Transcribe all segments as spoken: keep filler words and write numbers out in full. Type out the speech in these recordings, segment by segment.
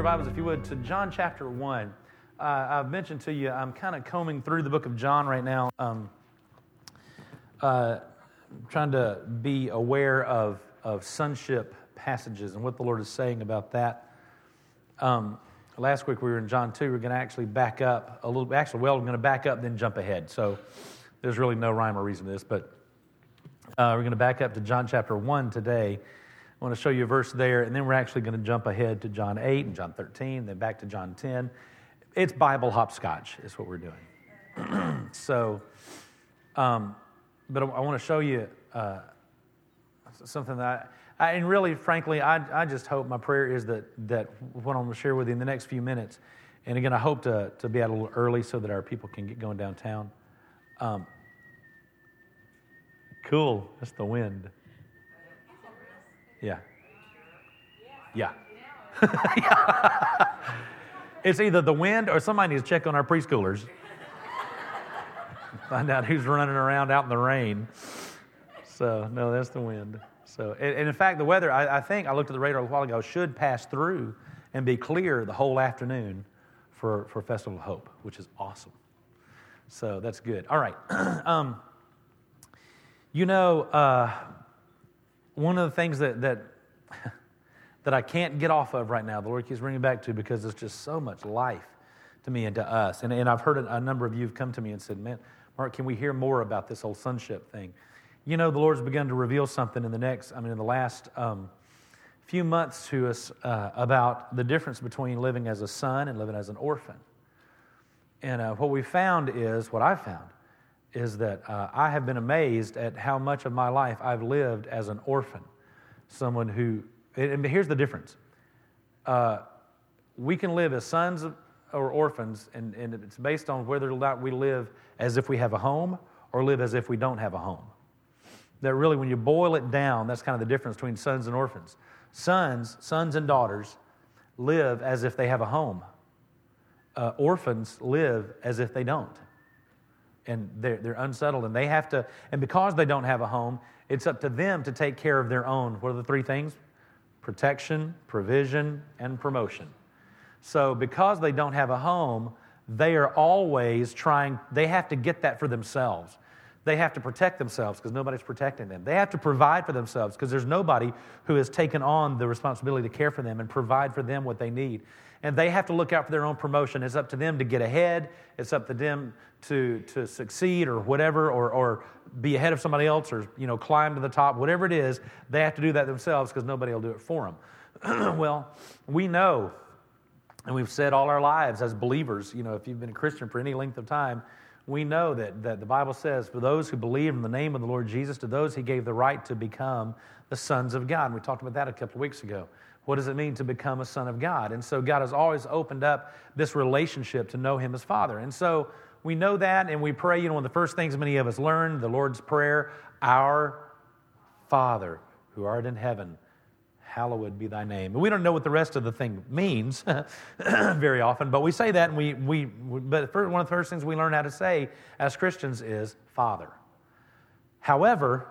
Bibles, if you would, to John chapter one. Uh, I've mentioned to you, I'm kind of combing through the book of John right now, um, uh, trying to be aware of, of sonship passages and what the Lord is saying about that. Um, last week we were in John two. We're going to actually back up a little. Actually, well, we're going to back up, then jump ahead. So there's really no rhyme or reason to this, but uh, we're going to back up to John chapter one today. I want to show you a verse there, and then we're actually going to jump ahead to John eight and John thirteen, then back to John ten. It's Bible hopscotch is what we're doing. so, um, but I, I want to show you uh, something that I, I, and really, frankly, I, I just hope, my prayer is that that what I'm going to share with you in the next few minutes, and again, I hope to, to be out a little early so that our people can get going downtown. Um, cool, that's the wind. Yeah. Yeah. yeah. It's either the wind or somebody needs to check on our preschoolers. Find out who's running around out in the rain. So, no, that's the wind. So, and, and in fact, the weather, I, I think, I looked at the radar a while ago, should pass through and be clear the whole afternoon for, for Festival of Hope, which is awesome. So, that's good. All right. um, you know, uh, one of the things that, that that I can't get off of right now, the Lord keeps bringing back to, because there's just so much life to me and to us. And, and I've heard a, a number of you have come to me and said, man, Mark, can we hear more about this whole sonship thing? You know, the Lord's begun to reveal something in the next, I mean, in the last um, few months to us uh, about the difference between living as a son and living as an orphan. And uh, what we found is, what I found, is that uh, I have been amazed at how much of my life I've lived as an orphan. Someone who, and here's the difference. Uh, we can live as sons or orphans, and, and it's based on whether or not we live as if we have a home or live as if we don't have a home. That really, when you boil it down, that's kind of the difference between sons and orphans. Sons, sons and daughters live as if they have a home. Uh, orphans live as if they don't. And they're, they're unsettled, and they have to, and because they don't have a home, it's up to them to take care of their own. What are the three things? Protection, provision, and promotion. So because they don't have a home, they are always trying, they have to get that for themselves. They have to protect themselves because nobody's protecting them. They have to provide for themselves because there's nobody who has taken on the responsibility to care for them and provide for them what they need. And they have to look out for their own promotion. It's up to them to get ahead. It's up to them to, to succeed or whatever, or, or be ahead of somebody else, or, you know, climb to the top. Whatever it is, they have to do that themselves because nobody will do it for them. Well, we know, and we've said all our lives as believers, you know, if you've been a Christian for any length of time, we know that, that the Bible says, for those who believe in the name of the Lord Jesus, to those he gave the right to become the sons of God. And we talked about that a couple of weeks ago. What does it mean to become a son of God? And so God has always opened up this relationship to know him as Father. And so we know that, and we pray, you know, one of the first things many of us learn, the Lord's Prayer, our Father who art in heaven, hallowed be thy name. And we don't know what the rest of the thing means very often, but we say that, and we, we but one of the first things we learn how to say as Christians is Father. However,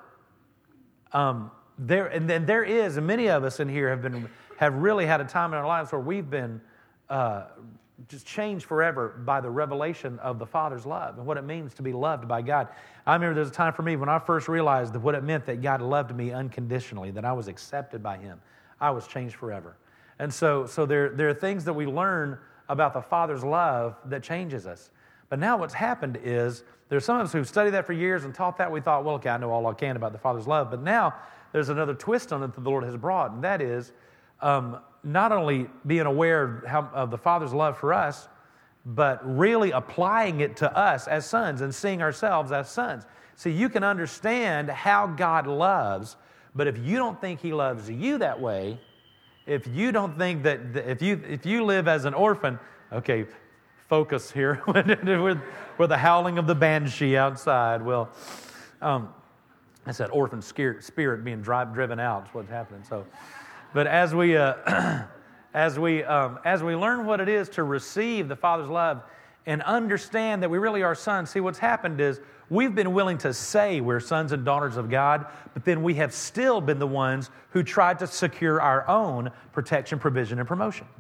um, there and then there is, and many of us in here have been have really had a time in our lives where we've been uh, just changed forever by the revelation of the Father's love and what it means to be loved by God. I remember there was a time for me when I first realized that what it meant that God loved me unconditionally, that I was accepted by him. I was changed forever. And so, so there, there are things that we learn about the Father's love that changes us. But now what's happened is there's some of us who've studied that for years and taught that. We thought, well, okay, I know all I can about the Father's love. But now there's another twist on it that the Lord has brought, and that is um, not only being aware of, how, of the Father's love for us, but really applying it to us as sons and seeing ourselves as sons. See, you can understand how God loves, but if you don't think he loves you that way, if you don't think that, if you if you live as an orphan, okay, focus here with, with the howling of the banshee outside. Well, um, that's that orphan spirit, spirit being drive, driven out is what's happening. So, but as we uh, as we um, as we learn what it is to receive the Father's love and understand that we really are sons, see, what's happened is we've been willing to say we're sons and daughters of God, but then we have still been the ones who tried to secure our own protection, provision, and promotion.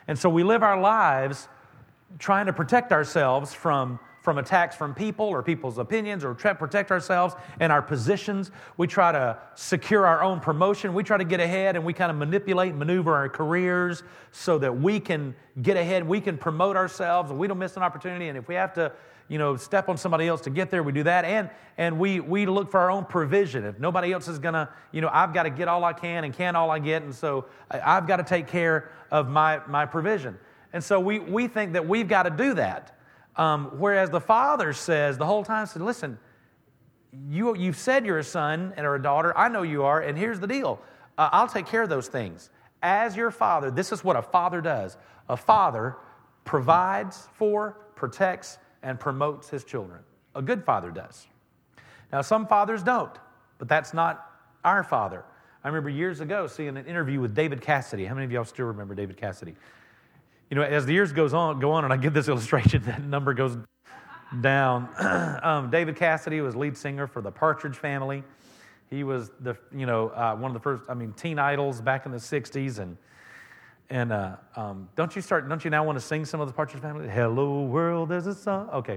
And so we live our lives trying to protect ourselves from, from attacks from people or people's opinions, or try to protect ourselves and our positions. We try to secure our own promotion. We try to get ahead, and we kind of manipulate and maneuver our careers so that we can get ahead, we can promote ourselves, and we don't miss an opportunity. And if we have to, you know, step on somebody else to get there, we do that. And and we we look for our own provision. If nobody else is going to, you know, I've got to get all I can and can all I get, and so I've got to take care of my, my provision. And so we, we think that we've got to do that. Um, whereas the Father says the whole time, said, listen, you, you've said you're a son and or a daughter. I know you are, and here's the deal. Uh, I'll take care of those things. As your Father, this is what a father does. A father provides for, protects, and promotes his children. A good father does. Now, some fathers don't, but that's not our Father. I remember years ago seeing an interview with David Cassidy. How many of y'all still remember David Cassidy? You know, as the years goes on, go on, and I give this illustration, that number goes down. um, David Cassidy was lead singer for the Partridge Family. He was the, you know, uh, one of the first, I mean, teen idols back in the sixties, and and uh, um, don't you start, don't you now want to sing some of the Partridge Family? Hello world, there's a song. Okay,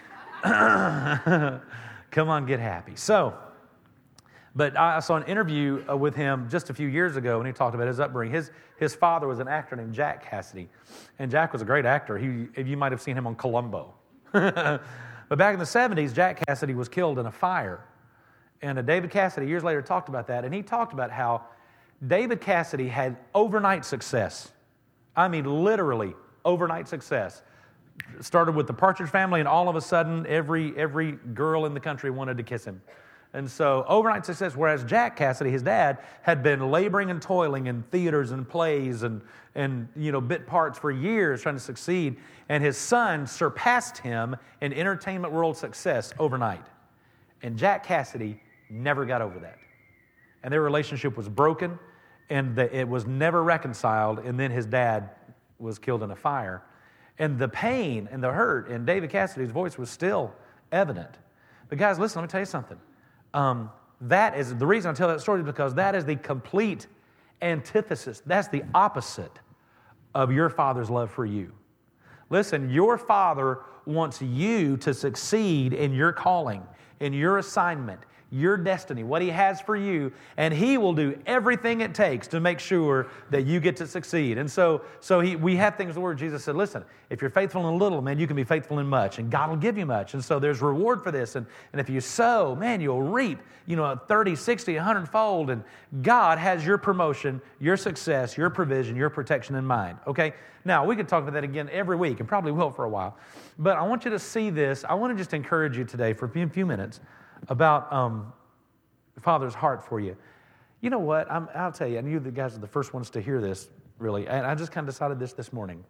come on, get happy. So, but I saw an interview with him just a few years ago, and he talked about his upbringing. His his father was an actor named Jack Cassidy, and Jack was a great actor. He, you might have seen him on Columbo. But back in the seventies, Jack Cassidy was killed in a fire. And uh, David Cassidy, years later, talked about that, and he talked about how David Cassidy had overnight success. I mean, literally overnight success. Started with the Partridge Family, and all of a sudden, every every girl in the country wanted to kiss him. And so overnight success, whereas Jack Cassidy, his dad, had been laboring and toiling in theaters and plays and, and you know, bit parts for years trying to succeed, and his son surpassed him in entertainment world success overnight. And Jack Cassidy never got over that. And their relationship was broken, and the, it was never reconciled, and then his dad was killed in a fire. And the pain and the hurt in David Cassidy's voice was still evident. But guys, listen, let me tell you something. Um, that is, the reason I tell that story is because that is the complete antithesis. That's the opposite of your Father's love for you. Listen, your Father wants you to succeed in your calling, in your assignment, your destiny, what He has for you, and He will do everything it takes to make sure that you get to succeed. And so, so he, we have things where Jesus said, listen, if you're faithful in little, man, you can be faithful in much, and God will give you much. And so there's reward for this. And, and if you sow, man, you'll reap, you know, thirty, sixty, one hundred fold. And God has your promotion, your success, your provision, your protection in mind. Okay? Now, we could talk about that again every week, and probably will for a while. But I want you to see this. I want to just encourage you today for a few, few minutes about um, Father's heart for you. You know what? I'm, I'll tell you, and you the guys are the first ones to hear this, really. And I just kind of decided this this morning.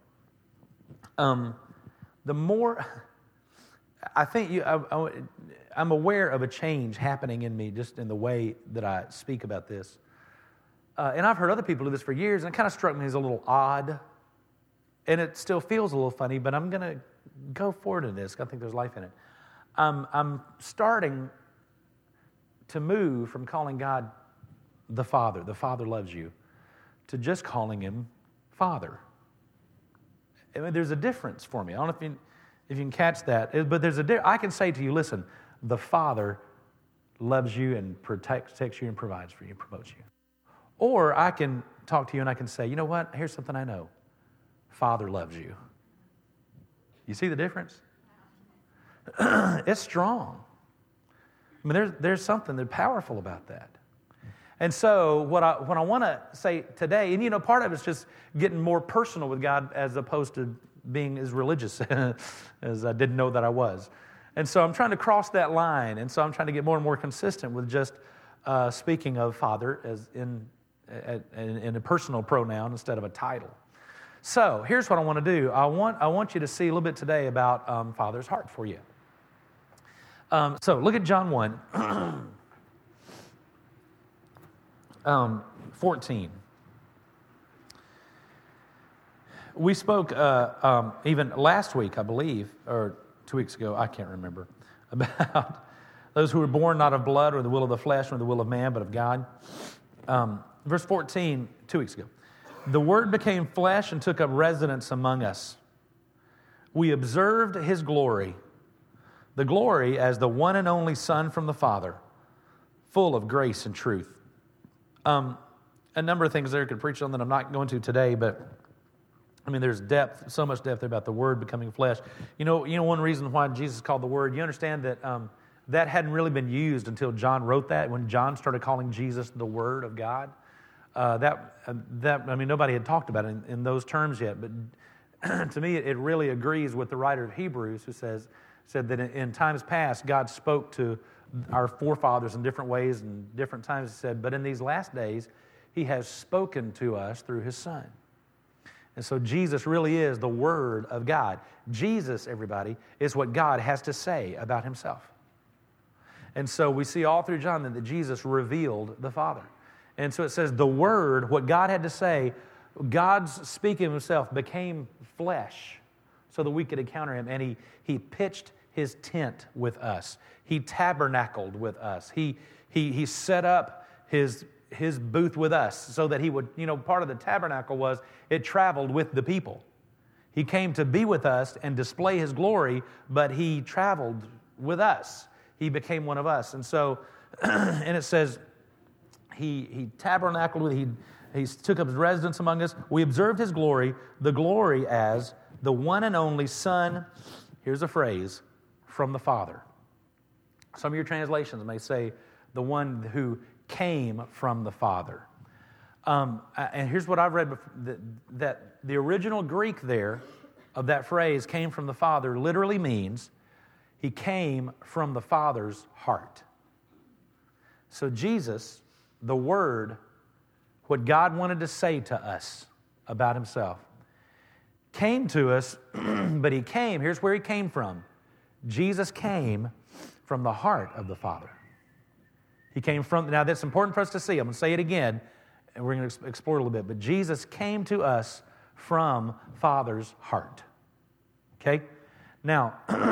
Um, the more, I think you, I, I, I'm aware of a change happening in me just in the way that I speak about this. Uh, and I've heard other people do this for years, and it kind of struck me as a little odd. And it still feels a little funny, but I'm going to go forward in this. I think there's life in it. Um, I'm starting to move from calling God the Father, the Father loves you, to just calling Him Father. I mean, there's a difference for me. I don't know if you, if you can catch that, but there's a di- I can say to you, listen, the Father loves you and protects, protects you and provides for you, promotes you. Or I can talk to you and I can say, you know what, here's something I know. Father loves you. You see the difference? It's strong. I mean, there's, there's something that's powerful about that. And so what I, what I want to say today, and you know, part of it's just getting more personal with God as opposed to being as religious as I didn't know that I was. And so I'm trying to cross that line, and so I'm trying to get more and more consistent with just uh, speaking of Father as in, in, in a personal pronoun instead of a title. So here's what I want to do. I want, I want you to see a little bit today about um, Father's heart for you. Um, so look at John one, um, fourteen. We spoke uh, um, even last week, I believe, or two weeks ago, I can't remember, about those who were born not of blood or the will of the flesh or the will of man, but of God. Um, verse fourteen, two weeks ago. The Word became flesh and took up residence among us. We observed His glory, the glory as the one and only Son from the Father, full of grace and truth. Um, a number of things there I could preach on that I'm not going to today, but I mean, there's depth, so much depth about the Word becoming flesh. You know, you know, one reason why Jesus called the Word, you understand that um, that hadn't really been used until John wrote that. When John started calling Jesus the Word of God, uh, that uh, that I mean, nobody had talked about it in, in those terms yet. But to me, it really agrees with the writer of Hebrews, who says said that in, in times past, God spoke to our forefathers in different ways and different times. He said, but in these last days, He has spoken to us through His Son. And so Jesus really is the Word of God. Jesus, everybody, is what God has to say about Himself. And so we see all through John that, that Jesus revealed the Father. And so it says the Word, what God had to say, God's speaking of Himself became flesh so that we could encounter Him. And He, he pitched His tent with us. He tabernacled with us. He, he, he set up His, his booth with us so that He would, you know, part of the tabernacle was it traveled with the people. He came to be with us and display His glory, but He traveled with us. He became one of us. And so, and it says, He, he tabernacled with, He He took up His residence among us. We observed His glory, the glory as the one and only Son, here's a phrase, from the Father. Some of your translations may say the one who came from the Father. Um, and here's what I've read before, that, that the original Greek there of that phrase, came from the Father, literally means He came from the Father's heart. So Jesus, the Word, what God wanted to say to us about Himself, came to us, but He came, here's where He came from. Jesus came from the heart of the Father. He came from, now that's important for us to see. I'm going to say it again, and we're going to explore it a little bit. But Jesus came to us from Father's heart. Okay? Now,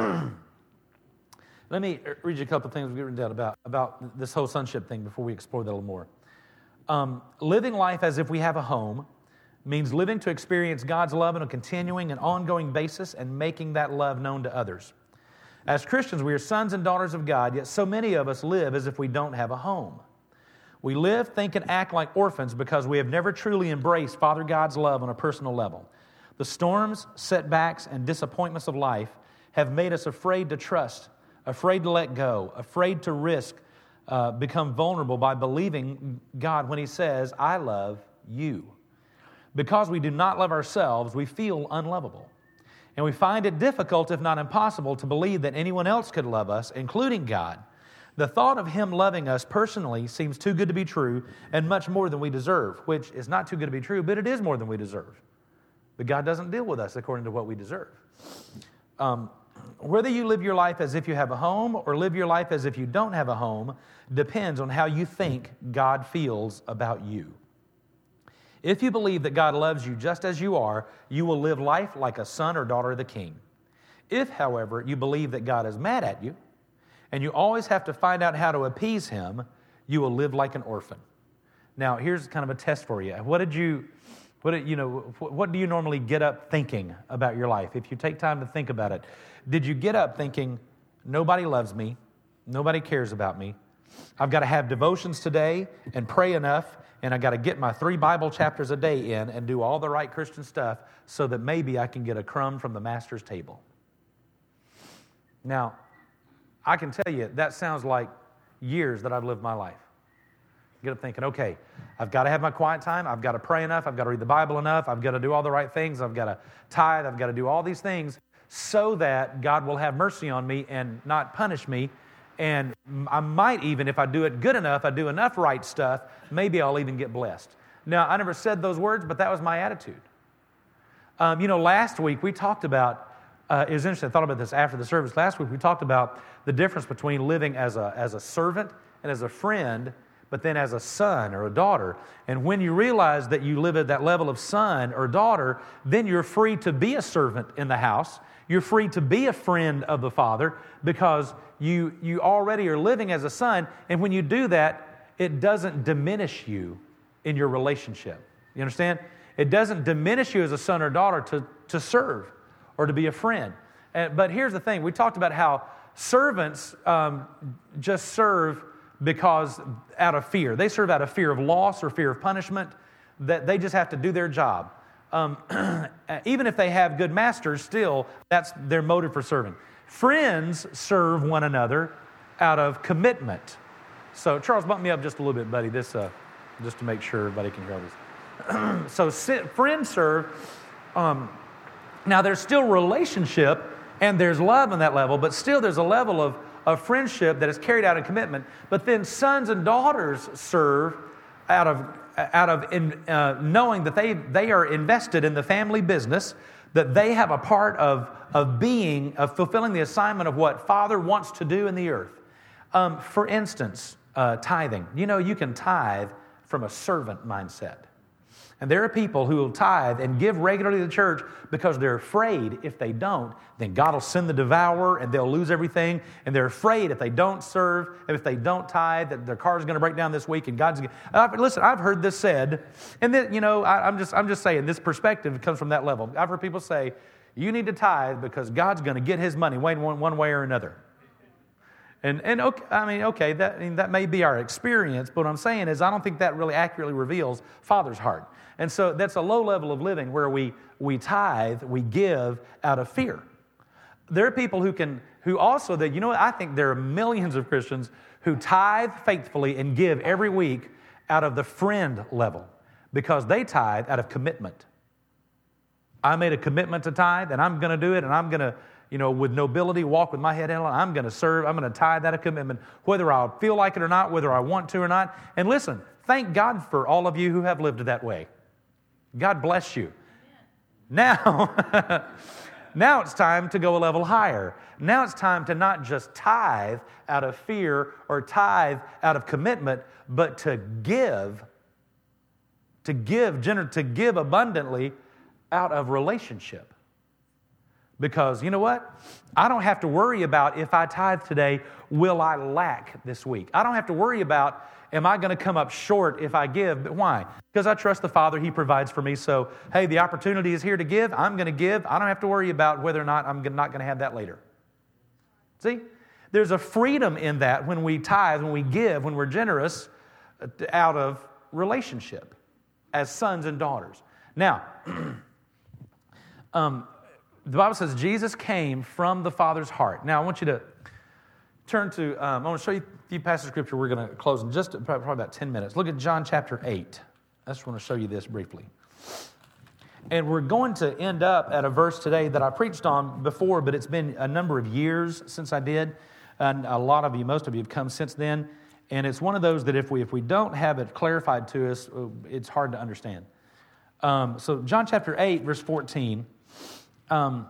let me read you a couple of things we've written down about, about this whole sonship thing before we explore that a little more. Um, living life as if we have a home means living to experience God's love on a continuing and ongoing basis and making that love known to others. As Christians, we are sons and daughters of God, yet so many of us live as if we don't have a home. We live, think, and act like orphans because we have never truly embraced Father God's love on a personal level. The storms, setbacks, and disappointments of life have made us afraid to trust, afraid to let go, afraid to risk, uh, become vulnerable by believing God when He says, I love you. Because we do not love ourselves, we feel unlovable. And we find it difficult, if not impossible, to believe that anyone else could love us, including God. The thought of Him loving us personally seems too good to be true and much more than we deserve, which is not too good to be true, but it is more than we deserve. But God doesn't deal with us according to what we deserve. Um, whether you live your life as if you have a home or live your life as if you don't have a home depends on how you think God feels about you. If you believe that God loves you just as you are, you will live life like a son or daughter of the King. If, however, you believe that God is mad at you, and you always have to find out how to appease Him, you will live like an orphan. Now, here's kind of a test for you. What did you, what did, you know, what do you normally get up thinking about your life? If you take time to think about it, did you get up thinking, nobody loves me, nobody cares about me, I've got to have devotions today and pray enough, and I've got to get my three Bible chapters a day in and do all the right Christian stuff so that maybe I can get a crumb from the Master's table? Now, I can tell you that sounds like years that I've lived my life. Get up thinking, okay, I've got to have my quiet time, I've got to pray enough, I've got to read the Bible enough, I've got to do all the right things, I've got to tithe, I've got to do all these things so that God will have mercy on me and not punish me. And I might even, if I do it good enough, I do enough right stuff, maybe I'll even get blessed. Now, I never said those words, but that was my attitude. Um, you know, last week we talked about, uh, it was interesting, I thought about this after the service. Last week we talked about the difference between living as a, as a servant and as a friend, but then as a son or a daughter. And when you realize that you live at that level of son or daughter, then you're free to be a servant in the house. You're free to be a friend of the Father because you, you already are living as a son. And when you do that, it doesn't diminish you in your relationship. You understand? it doesn't diminish you as a son or daughter to, to serve or to be a friend. And, but here's the thing. We talked about how servants um, just serve because out of fear. They serve out of fear of loss or fear of punishment, that they just have to do their job. Um, even if they have good masters, still, that's their motive for serving. Friends serve one another out of commitment. So, Charles, bump me up just a little bit, buddy, This, uh, just to make sure everybody can hear this. So, friends serve. Um, now, there's still relationship, and there's love on that level, but still there's a level of, of friendship that is carried out in commitment. But then sons and daughters serve out of out of in, uh, knowing that they, they are invested in the family business, that they have a part of, of being, of fulfilling the assignment of what Father wants to do in the earth. Um, for instance, uh, tithing. You know, you can tithe from a servant mindset. And there are people who will tithe and give regularly to the church because they're afraid if they don't, then God will send the devourer and they'll lose everything. And they're afraid if they don't serve, and if they don't tithe, that their car is going to break down this week and God's going to... Listen, I've heard this said, and then, you know, I, I'm just I'm just saying this perspective comes from that level. I've heard people say, you need to tithe because God's going to get his money one, one way or another. And, and okay, I mean, okay, that, I mean, that may be our experience, but what I'm saying is I don't think that really accurately reveals Father's heart. And so that's a low level of living where we, we tithe, we give out of fear. There are people who can, who also, that you know what, I think there are millions of Christians who tithe faithfully and give every week out of the friend level because they tithe out of commitment. I made a commitment to tithe, and I'm going to do it, and I'm going to, you know, with nobility, walk with my head held. I'm going to serve. I'm going to tithe that a commitment, whether I feel like it or not, whether I want to or not. And listen, thank God for all of you who have lived that way. God bless you. Now, now it's time to go a level higher. Now it's time to not just tithe out of fear or tithe out of commitment, but to give, to give, gener- to give abundantly out of relationship. Because you know what? I don't have to worry about if I tithe today, will I lack this week? I don't have to worry about, am I going to come up short if I give? But why? Because I trust the Father. He provides for me. So, hey, the opportunity is here to give. I'm going to give. I don't have to worry about whether or not I'm not going to have that later. See? There's a freedom in that when we tithe, when we give, when we're generous out of relationship as sons and daughters. Now, um, the Bible says Jesus came from the Father's heart. Now, I want you to turn to, um, I want to show you a few passages of Scripture. We're going to close in just probably about ten minutes. Look at John chapter eight. I just want to show you this briefly. And we're going to end up at a verse today that I preached on before, but it's been a number of years since I did. And a lot of you, most of you have come since then. And it's one of those that if we if we don't have it clarified to us, it's hard to understand. Um, so John chapter eight, verse fourteen. Um,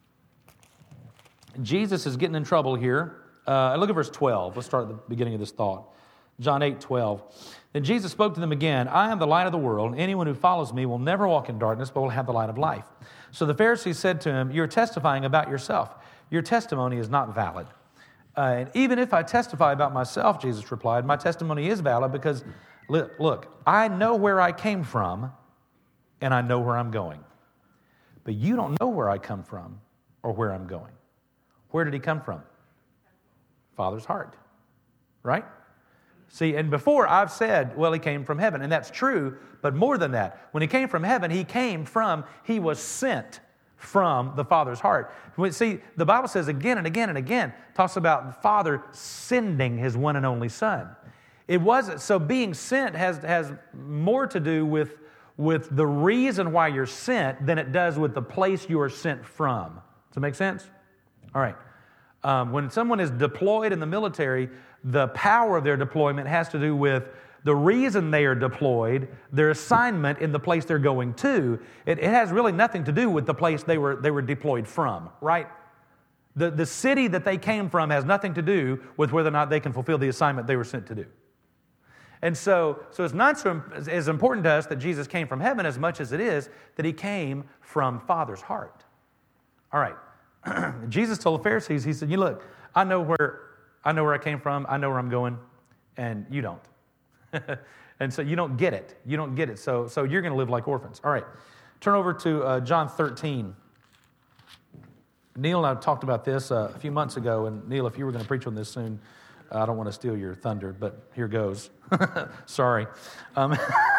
Jesus is getting in trouble here. Uh, look at verse twelve. Let's start at the beginning of this thought. John eight, twelve. Then Jesus spoke to them again, I am the light of the world. Anyone who follows me will never walk in darkness, but will have the light of life. So the Pharisees said to him, you're testifying about yourself. Your testimony is not valid. Uh, and even if I testify about myself, Jesus replied, my testimony is valid because, look, look, I know where I came from and I know where I'm going. But you don't know where I come from or where I'm going. Where did he come from? Father's heart, right? See, and before I've said, well, he came from heaven, and that's true, but more than that. When he came from heaven, he came from, he was sent from the Father's heart. See, the Bible says again and again and again, talks about the Father sending his one and only Son. It wasn't, so being sent has, has more to do with, with the reason why you're sent than it does with the place you are sent from. Does that make sense? All right. Um, when someone is deployed in the military, the power of their deployment has to do with the reason they are deployed, their assignment in the place they're going to. It, it has really nothing to do with the place they were they were deployed from, right? The, the city that they came from has nothing to do with whether or not they can fulfill the assignment they were sent to do. And so, so it's not so as important to us that Jesus came from heaven as much as it is that he came from Father's heart. All right. Jesus told the Pharisees, he said, you look, I know where I know where I came from, I know where I'm going, and you don't. And so you don't get it. You don't get it. So, so you're going to live like orphans. All right. Turn over to uh, John thirteen. Neil and I talked about this uh, a few months ago. And Neil, if you were going to preach on this soon, uh, I don't want to steal your thunder, but here goes. Sorry. Um,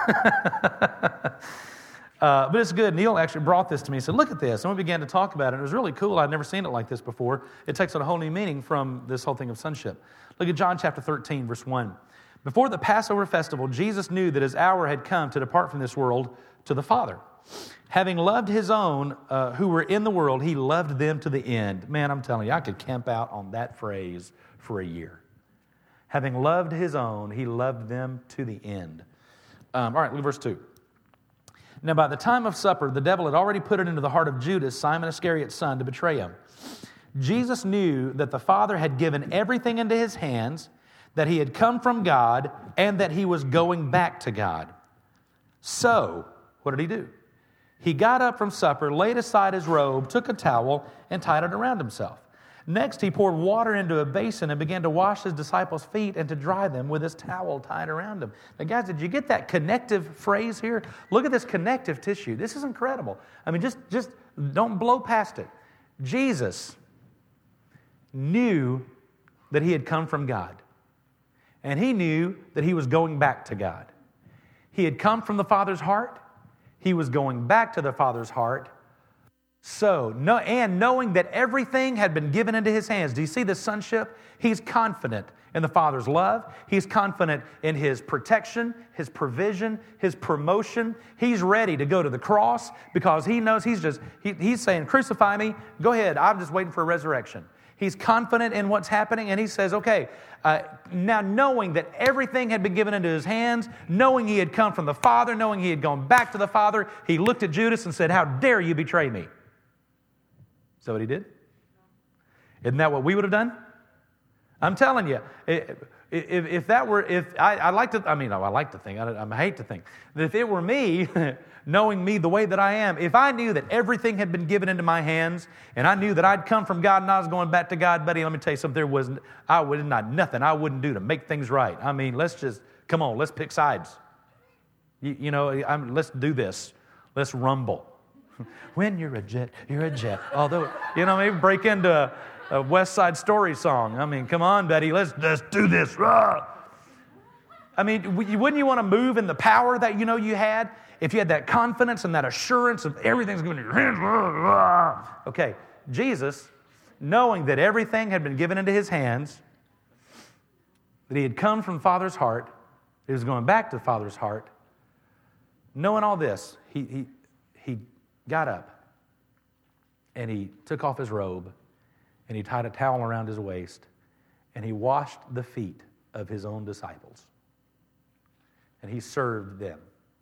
uh, but it's good. Neil actually brought this to me. He said, look at this. And we began to talk about it. And it was really cool. I'd never seen it like this before. It takes on a whole new meaning from this whole thing of sonship. Look at John chapter thirteen, verse one. Before the Passover festival, Jesus knew that his hour had come to depart from this world to the Father. Having loved his own uh, who were in the world, he loved them to the end. Man, I'm telling you, I could camp out on that phrase for a year. Having loved his own, he loved them to the end. Um, all right, look at verse two. Now, by the time of supper, the devil had already put it into the heart of Judas, Simon Iscariot's son, to betray him. Jesus knew that the Father had given everything into his hands, that he had come from God, and that he was going back to God. So, what did he do? He got up from supper, laid aside his robe, took a towel, and tied it around himself. Next, he poured water into a basin and began to wash his disciples' feet and to dry them with his towel tied around him. Now, guys, did you get that connective phrase here? Look at this connective tissue. This is incredible. I mean, just, just don't blow past it. Jesus knew that he had come from God. And he knew that he was going back to God. He had come from the Father's heart. He was going back to the Father's heart. So, no, and knowing that everything had been given into his hands. Do you see the sonship? He's confident in the Father's love. He's confident in his protection, his provision, his promotion. He's ready to go to the cross because he knows he's just, he, he's saying, crucify me. Go ahead. I'm just waiting for a resurrection. He's confident in what's happening, and he says, okay, uh, now knowing that everything had been given into his hands, knowing he had come from the Father, knowing he had gone back to the Father, he looked at Judas and said, how dare you betray me? Is that what he did? Isn't that what we would have done? I'm telling you, if, if, if that were, if I, I like to, I mean, I like to think, I, I hate to think, that if it were me, knowing me the way that I am, if I knew that everything had been given into my hands, and I knew that I'd come from God and I was going back to God, buddy, let me tell you something, there was, I would not, nothing I wouldn't do to make things right. I mean, let's just, come on, let's pick sides. You, you know, I'm, let's do this. Let's rumble. When you're a jet, you're a jet. Although, you know, maybe break into a, a West Side Story song. I mean, come on, Betty, let's, let's do this. Rah! I mean, wouldn't you want to move in the power that you know you had? If you had that confidence and that assurance of everything's going to your hands. Rah, rah. Okay, Jesus, knowing that everything had been given into his hands, that he had come from the Father's heart, he was going back to the Father's heart, knowing all this, he he he got up and he took off his robe and he tied a towel around his waist and he washed the feet of his own disciples and he served them.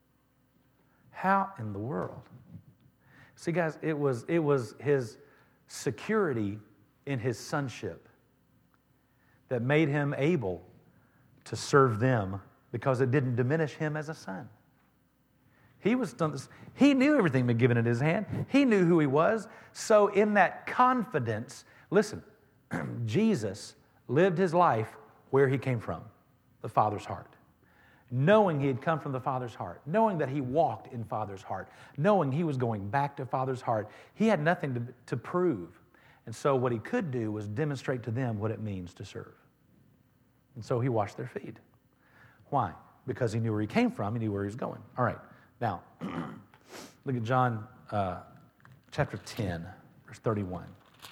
How in the world? See, guys, it was, it was his security in his sonship that made him able to serve them because it didn't diminish him as a son. He was he knew everything had been given in his hand. He knew who he was. So in that confidence, listen, Jesus lived his life where he came from, the Father's heart. Knowing he had come from the Father's heart, knowing that he walked in Father's heart, knowing he was going back to Father's heart, he had nothing to, to prove. And so what he could do was demonstrate to them what it means to serve. And so he washed their feet. Why? Because he knew where he came from, he knew where he was going. All right. Now, look at John uh, chapter ten, verse thirty-one.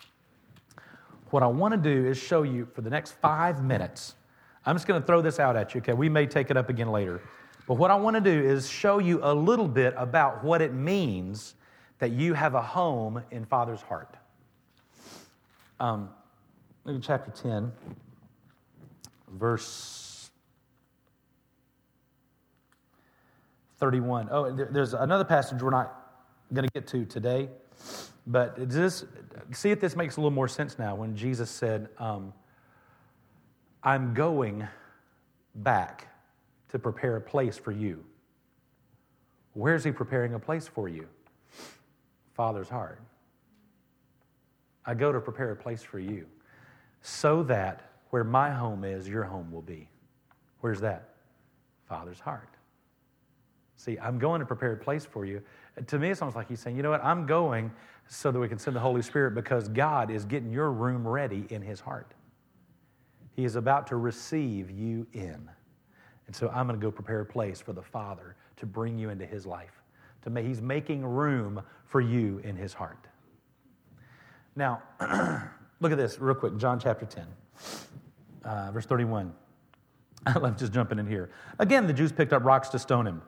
What I want to do is show you for the next five minutes. I'm just going to throw this out at you, okay? We may take it up again later. But what I want to do is show you a little bit about what it means that you have a home in Father's heart. Um, look at chapter ten, verse thirty-one. Oh, there's another passage we're not going to get to today, but this, see if this makes a little more sense now when Jesus said, um, I'm going back to prepare a place for you. Where's he preparing a place for you? Father's heart. I go to prepare a place for you so that where my home is, your home will be. Where's that? Father's heart. See, I'm going to prepare a place for you. To me, it's almost like he's saying, you know what, I'm going so that we can send the Holy Spirit because God is getting your room ready in his heart. He is about to receive you in. And so I'm going to go prepare a place for the Father to bring you into his life. To make, he's making room for you in his heart. Now, look at this real quick. John chapter ten, uh, verse thirty-one. I love just jumping in here. Again, the Jews picked up rocks to stone him.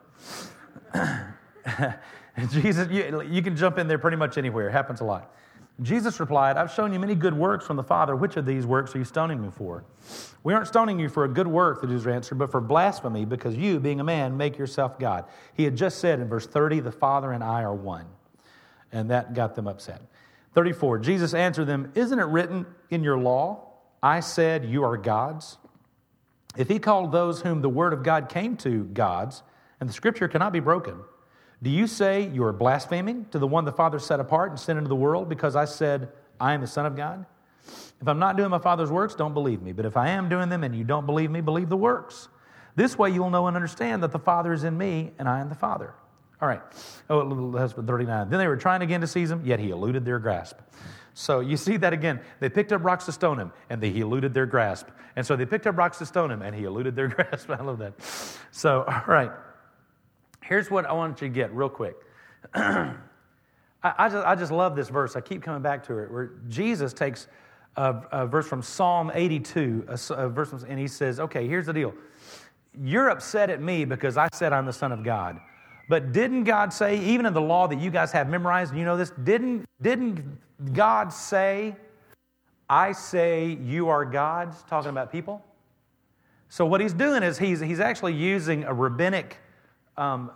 Jesus, you, you can jump in there pretty much anywhere. It happens a lot. Jesus replied, I've shown you many good works from the Father. Which of these works are you stoning me for? We aren't stoning you for a good work, the Jews answered, but for blasphemy, because you, being a man, make yourself God. He had just said in verse thirty, the Father and I are one. And that got them upset. thirty-four, Jesus answered them, isn't it written in your law, I said you are gods? If he called those whom the word of God came to gods, and the scripture cannot be broken, do you say you are blaspheming to the one the Father set apart and sent into the world because I said I am the Son of God? If I'm not doing my Father's works, don't believe me. But if I am doing them and you don't believe me, believe the works. This way you'll know and understand that the Father is in me and I in the Father. All right. Oh, that's thirty-nine. Then they were trying again to seize him, yet he eluded their grasp. So you see that again. They picked up rocks to stone him, and they, he eluded their grasp. And so they picked up rocks to stone him, and he eluded their grasp. I love that. So, all right. Here's what I want you to get real quick. I, I, just, I just love this verse. I keep coming back to it, where Jesus takes a, a verse from Psalm eighty-two, a, a verse from, and he says, okay, here's the deal. You're upset at me because I said I'm the Son of God. But didn't God say, even in the law that you guys have memorized, and you know this, didn't, didn't God say, I say you are gods, talking about people? So what he's doing is he's, he's actually using a rabbinic Um,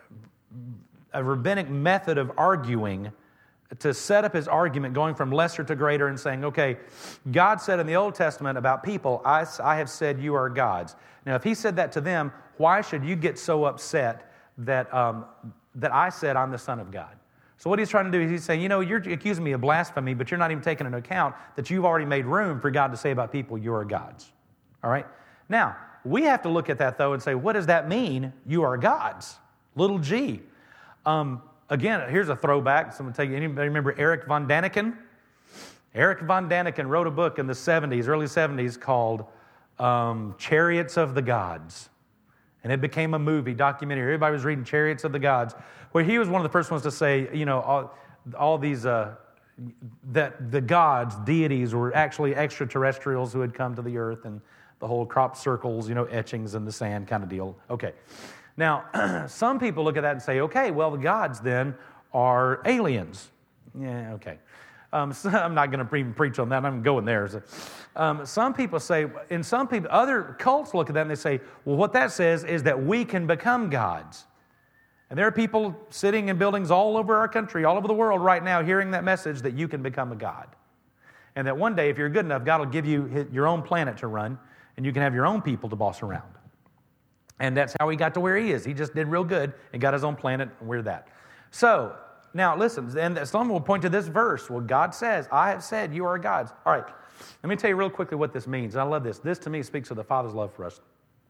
a rabbinic method of arguing to set up his argument, going from lesser to greater and saying, okay, God said in the Old Testament about people, I, I have said you are gods. Now, if he said that to them, why should you get so upset that, um, that I said I'm the Son of God? So what he's trying to do is he's saying, you know, you're accusing me of blasphemy, but you're not even taking into account that you've already made room for God to say about people, you are gods. All right? Now, we have to look at that, though, and say, what does that mean, you are gods? Little g. Um, again, here's a throwback. Someone tell you, anybody remember Eric von Daniken? Eric von Daniken wrote a book in the seventies, early seventies, called um, Chariots of the Gods. And it became a movie, documentary. Everybody was reading Chariots of the Gods, where he was one of the first ones to say, you know, all, all these, uh, that the gods, deities, were actually extraterrestrials who had come to the earth, and the whole crop circles, you know, etchings in the sand kind of deal. Okay. Now, some people look at that and say, okay, well, the gods then are aliens. Yeah, okay. Um, so I'm not going to even preach on that. I'm going there. So, um, some people say, and some people, other cults look at that and they say, well, what that says is that we can become gods. And there are people sitting in buildings all over our country, all over the world right now, hearing that message that you can become a god. And that one day, if you're good enough, God will give you your own planet to run, and you can have your own people to boss around. And that's how he got to where he is. He just did real good and got his own planet, and we're that. So, now listen, and someone will point to this verse. Well, God says, I have said you are gods. All right, let me tell you real quickly what this means. And I love this. This to me speaks of the Father's love for us.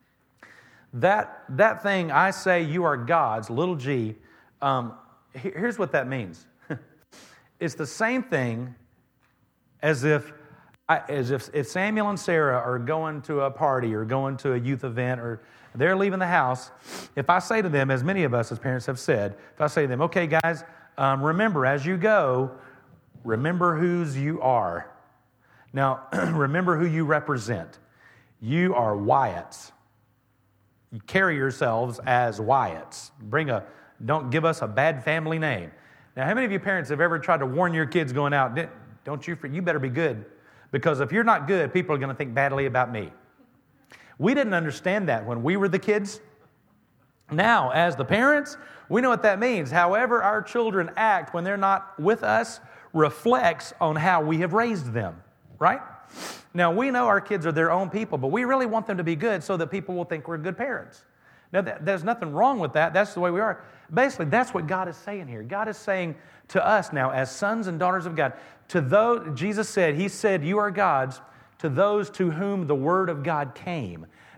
That, that thing, I say you are gods, little g, um, here's what that means. It's the same thing as if I, as if, if Samuel and Sarah are going to a party or going to a youth event or they're leaving the house. If I say to them, as many of us as parents have said, if I say to them, okay, guys, um, remember as you go, remember whose you are. Now, remember who you represent. You are Wyatts. You carry yourselves as Wyatts. Bring a, don't give us a bad family name. Now, how many of you parents have ever tried to warn your kids going out, don't you, you better be good. Because if you're not good, people are going to think badly about me. We didn't understand that when we were the kids. Now, as the parents, we know what that means. However our children act when they're not with us reflects on how we have raised them, right? Now, we know our kids are their own people, but we really want them to be good so that people will think we're good parents. Now, there's nothing wrong with that. That's the way we are. Basically, that's what God is saying here. God is saying to us now, as sons and daughters of God, to those, Jesus said, He said, you are gods, to those to whom the Word of God came.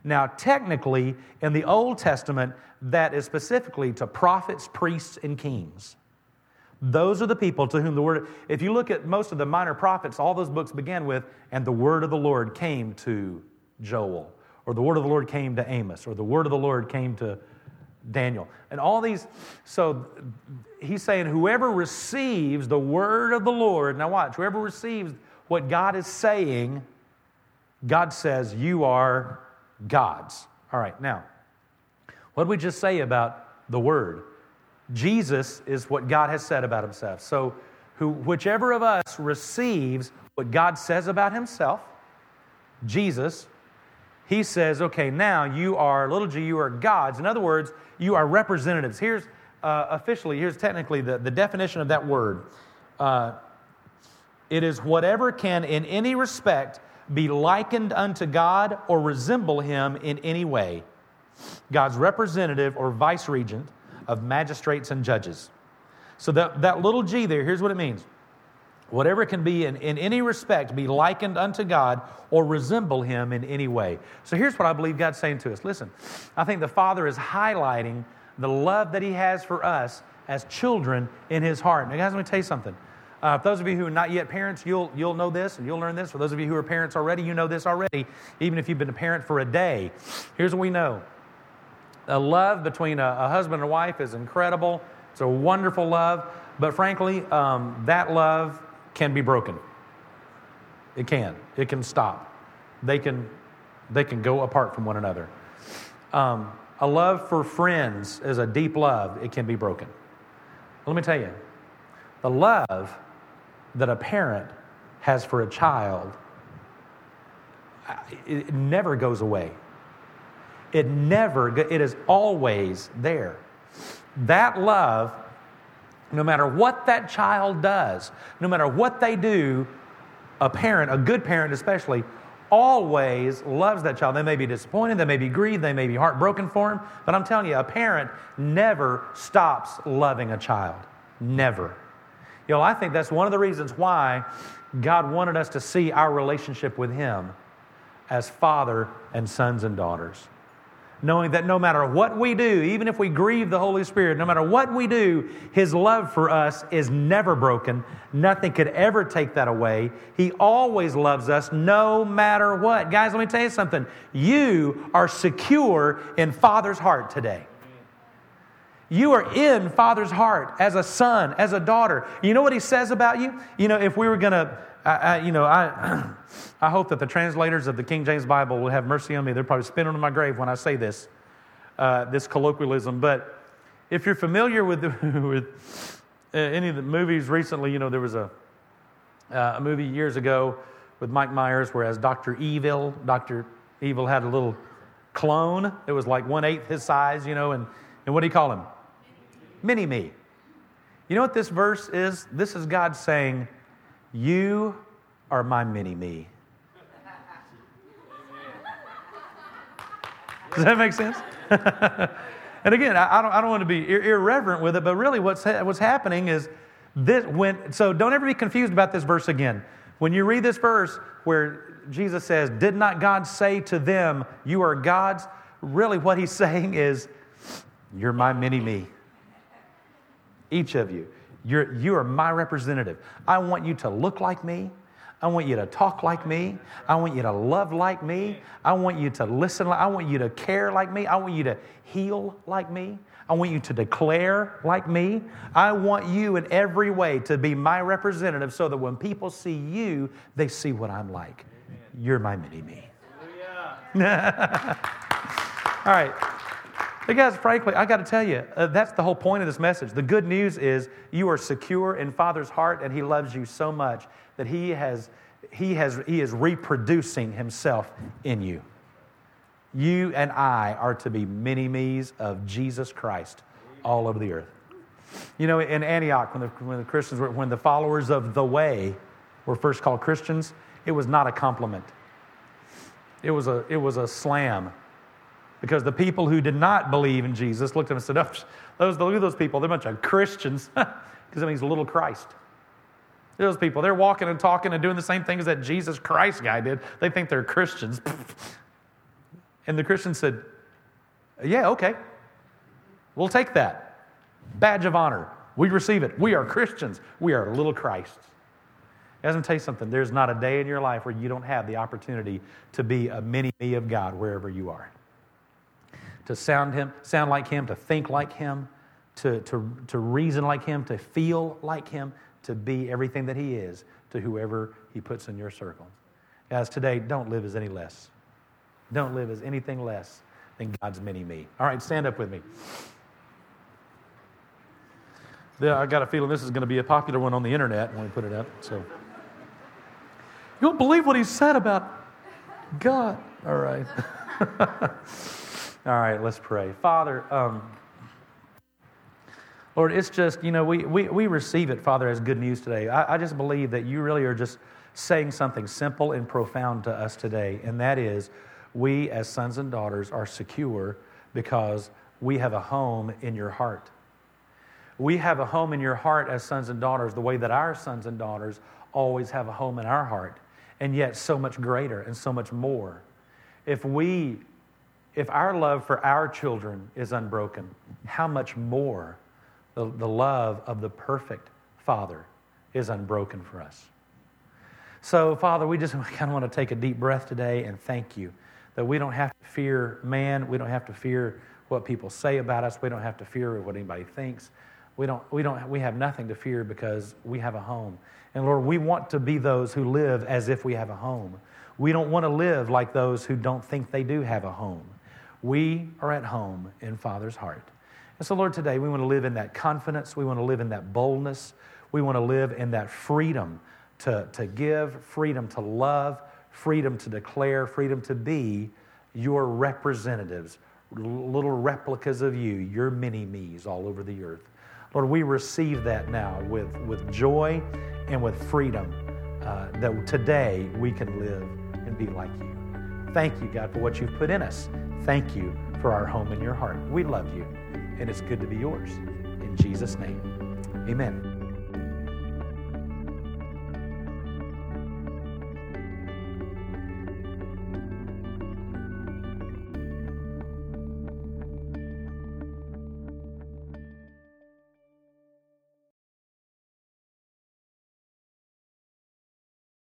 Now, technically, in the Old Testament, that is specifically to prophets, priests, and kings. Those are the people to whom the word, if you look at most of the minor prophets, all those books begin with, and the word of the Lord came to Joel, or the word of the Lord came to Amos, or the word of the Lord came to Daniel. And all these, so he's saying whoever receives the word of the Lord, now watch, whoever receives what God is saying, God says, you are God's. All right, now, what did we just say about the word? Jesus is what God has said about himself. So who, whichever of us receives what God says about himself, Jesus, he says, okay, now you are, little g, you are God's. In other words, you are representatives. Here's uh, officially, here's technically the, the definition of that word. Uh, it is whatever can in any respect be likened unto God or resemble him in any way. God's representative or vice-regent of magistrates and judges. So that, that little g there, here's what it means. Whatever can be in, in any respect be likened unto God or resemble him in any way. So here's what I believe God's saying to us. Listen, I think the Father is highlighting the love that he has for us as children in his heart. Now guys, let me tell you something. Uh, for those of you who are not yet parents, you'll, you'll know this and you'll learn this. For those of you who are parents already, you know this already, even if you've been a parent for a day. Here's what we know. A love between a, a husband and a wife is incredible. It's a wonderful love. But frankly, um, that love can be broken. It can. It can stop. They can, they can go apart from one another. Um, a love for friends is a deep love. It can be broken. Let me tell you, the love that a parent has for a child, it never goes away. It never, it is always there. That love, no matter what that child does, no matter what they do, a parent, a good parent especially, always loves that child. They may be disappointed, they may be grieved, they may be heartbroken for him, but I'm telling you, a parent never stops loving a child. Never. You know, I think that's one of the reasons why God wanted us to see our relationship with him as father and sons and daughters. Knowing that no matter what we do, even if we grieve the Holy Spirit, no matter what we do, his love for us is never broken. Nothing could ever take that away. He always loves us no matter what. Guys, let me tell you something. You are secure in Father's heart today. You are in Father's heart as a son, as a daughter. You know what he says about you? You know, if we were going to, I, I, you know, I I hope that the translators of the King James Bible will have mercy on me. They're probably spinning on my grave when I say this, uh, this colloquialism. But if you're familiar with, the, with uh, any of the movies recently, you know, there was a, uh, a movie years ago with Mike Myers where as Doctor Evil, Doctor Evil had a little clone that was like one-eighth his size, you know, and, and what do you call him? Mini-me. You know what this verse is? This is God saying, you are my mini-me. Does that make sense? And again, I don't, I don't want to be ir- irreverent with it, but really what's ha- what's happening is this. When so, don't ever be confused about this verse again. When you read this verse where Jesus says, "Did not God say to them, 'You are gods'?" Really, what he's saying is, "You're my mini-me. Each of you, you're you are my representative. I want you to look like me. I want you to talk like me. I want you to love like me. I want you to listen. Like, I want you to care like me. I want you to heal like me. I want you to declare like me. I want you in every way to be my representative so that when people see you, they see what I'm like. Amen. You're my mini-me." All right. But guys, frankly, I got to tell you, uh, that's the whole point of this message. The good news is you are secure in Father's heart, and he loves you so much that he has, he has, he is reproducing himself in you. You and I are to be mini-me's of Jesus Christ all over the earth. You know, in Antioch, when the, when the Christians were, when the followers of the way were first called Christians, it was not a compliment. It was a, it was a slam. Because the people who did not believe in Jesus looked at him and said, "Oh, those, look at those people, they're a bunch of Christians," because it means little Christ. Those people, they're walking and talking and doing the same things that Jesus Christ guy did. They think they're Christians. And the Christian said, yeah, okay. We'll take that. Badge of honor. We receive it. We are Christians. We are little Christs. Guys, I'm tell you something. There's not a day in your life where you don't have the opportunity to be a mini-me of God wherever you are. To sound him, sound like him, to think like him, to, to, to reason like him, to feel like him, to be everything that he is to whoever he puts in your circle. Guys, today, don't live as any less. Don't live as anything less than God's mini-me. All right, stand up with me. I got a feeling this is going to be a popular one on the internet when we put it up. So, you won't believe what he said about God. All right. All right, let's pray. Father, um, Lord, it's just, you know, we, we, we receive it, Father, as good news today. I, I just believe that you really are just saying something simple and profound to us today, and that is we as sons and daughters are secure because we have a home in your heart. We have a home in your heart as sons and daughters the way that our sons and daughters always have a home in our heart, and yet so much greater and so much more. If we, if our love for our children is unbroken, how much more the, the love of the perfect Father is unbroken for us. So, Father, we just kind of want to take a deep breath today and thank you that we don't have to fear man. We don't have to fear what people say about us. We don't have to fear what anybody thinks. We don't, we don't, we have nothing to fear because we have a home. And Lord, we want to be those who live as if we have a home. We don't want to live like those who don't think they do have a home. We are at home in Father's heart. And so, Lord, today we want to live in that confidence. We want to live in that boldness. We want to live in that freedom to, to give, freedom to love, freedom to declare, freedom to be your representatives, little replicas of you, your mini-me's all over the earth. Lord, we receive that now with, with joy and with freedom uh, that today we can live and be like you. Thank you, God, for what you've put in us. Thank you for our home in your heart. We love you, and it's good to be yours. In Jesus' name, amen.